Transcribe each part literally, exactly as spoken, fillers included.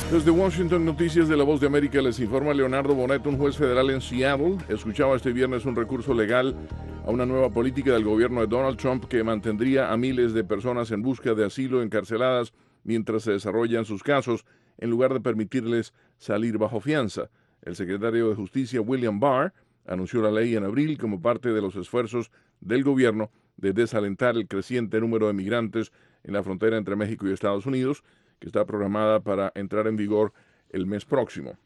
Desde Washington, Noticias de la Voz de América, les informa Leonardo Bonet. Un juez federal en Seattle escuchaba este viernes un recurso legal a una nueva política del gobierno de Donald Trump que mantendría a miles de personas en busca de asilo encarceladas mientras se desarrollan sus casos, en lugar de permitirles salir bajo fianza. El secretario de Justicia, William Barr, anunció la ley en abril como parte de los esfuerzos del gobierno de desalentar el creciente número de migrantes en la frontera entre México y Estados Unidos, que está programada para entrar en vigor el mes próximo.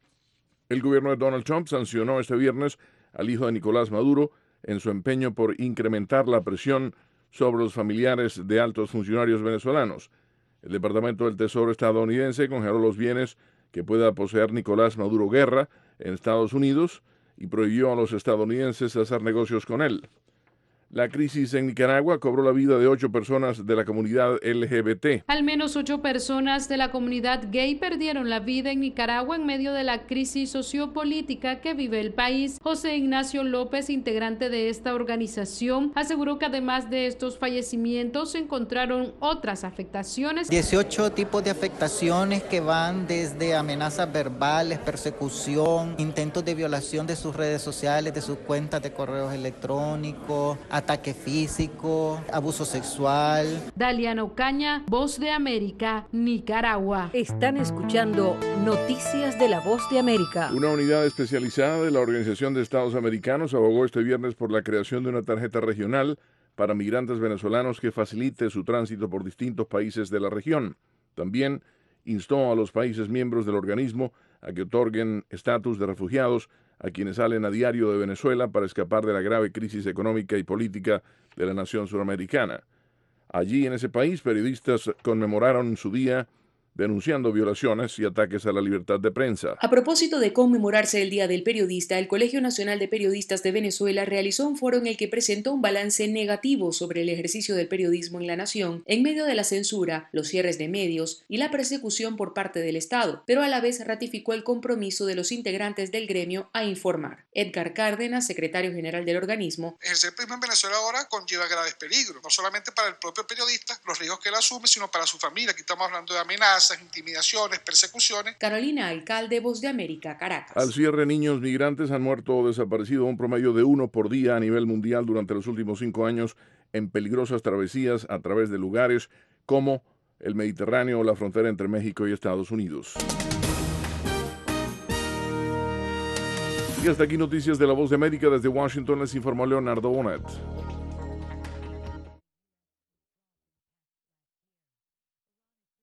El gobierno de Donald Trump sancionó este viernes al hijo de Nicolás Maduro en su empeño por incrementar la presión sobre los familiares de altos funcionarios venezolanos. El Departamento del Tesoro estadounidense congeló los bienes que pueda poseer Nicolás Maduro Guerra en Estados Unidos y prohibió a los estadounidenses hacer negocios con él. La crisis en Nicaragua cobró la vida de ocho personas de la comunidad L G B T. Al menos ocho personas de la comunidad gay perdieron la vida en Nicaragua en medio de la crisis sociopolítica que vive el país. José Ignacio López, integrante de esta organización, aseguró que además de estos fallecimientos se encontraron otras afectaciones. dieciocho tipos de afectaciones que van desde amenazas verbales, persecución, intentos de violación de sus redes sociales, de sus cuentas de correos electrónicos, ataque físico, abuso sexual. Daliana Ocaña, Voz de América, Nicaragua. Están escuchando Noticias de la Voz de América. Una unidad especializada de la Organización de Estados Americanos abogó este viernes por la creación de una tarjeta regional para migrantes venezolanos que facilite su tránsito por distintos países de la región. También instó a los países miembros del organismo a que otorguen estatus de refugiados a quienes salen a diario de Venezuela para escapar de la grave crisis económica y política de la nación suramericana. Allí, en ese país, periodistas conmemoraron su día denunciando violaciones y ataques a la libertad de prensa. A propósito de conmemorarse el Día del Periodista, el Colegio Nacional de Periodistas de Venezuela realizó un foro en el que presentó un balance negativo sobre el ejercicio del periodismo en la nación, en medio de la censura, los cierres de medios y la persecución por parte del Estado, pero a la vez ratificó el compromiso de los integrantes del gremio a informar. Edgar Cárdenas, secretario general del organismo: ejercer periodismo en Venezuela ahora conlleva graves peligros, no solamente para el propio periodista, los riesgos que él asume, sino para su familia. Aquí estamos hablando de amenazas, intimidaciones, persecuciones. Carolina Alcalde, Voz de América, Caracas. Al cierre, niños migrantes han muerto o desaparecido un promedio de uno por día a nivel mundial durante los últimos cinco años en peligrosas travesías a través de lugares como el Mediterráneo o la frontera entre México y Estados Unidos. Y hasta aquí Noticias de la Voz de América. Desde Washington les informó Leonardo Bonet.